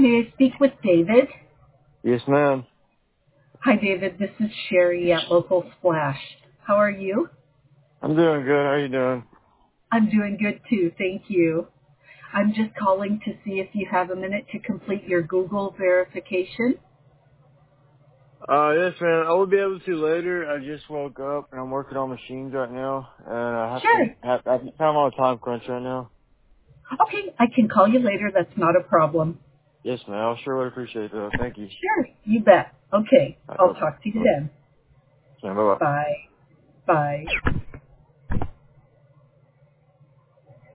may I speak with David? Yes, ma'am. Hi, David. This is Sherry at Local Splash. How are you? I'm doing good. How you doing? I'm doing good too. Thank you. I'm just calling to see if you have a minute to complete your Google verification. Yes, man. I will be able to later. I just woke up and I'm working on machines right now, and I Sure. I'm on a time crunch right now. Okay, I can call you later. That's not a problem. Yes, man. I sure would appreciate that. Thank you. Sure. You bet. Okay. All I'll right, talk to you bye. then. Bye. Bye. Bye. Bye.